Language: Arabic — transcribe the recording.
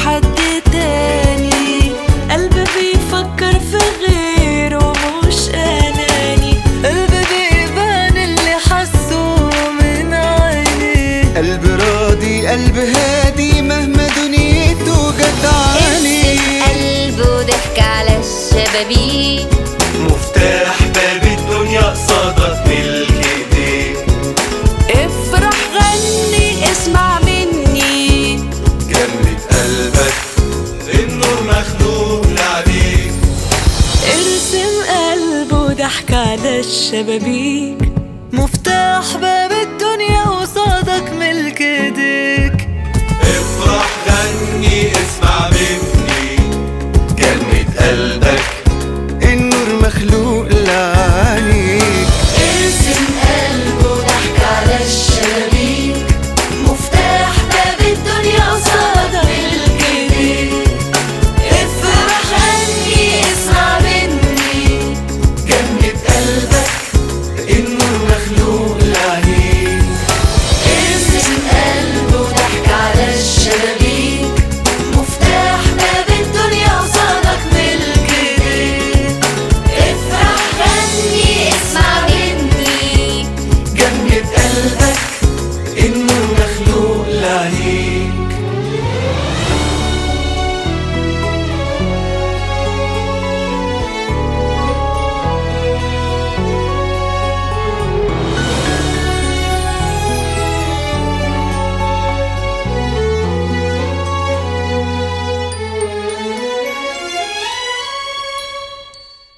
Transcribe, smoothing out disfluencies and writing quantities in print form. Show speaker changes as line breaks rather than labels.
حد تاني، قلب بيفكر في غيره مش أناني، قلب بيبان اللي حسه من عيني،
قلب راضي قلب هادي مهما دنيته جدعاني.
قلبه ضحك على الشبابيك،
مفتاح باب الدنيا قصادك ملك ايديك.
افرح غني اسمع مني،
جنة قلبك النور مخلوق لعليك.
ارسم قلبه ضحك على الشبابيك، مفتاح باب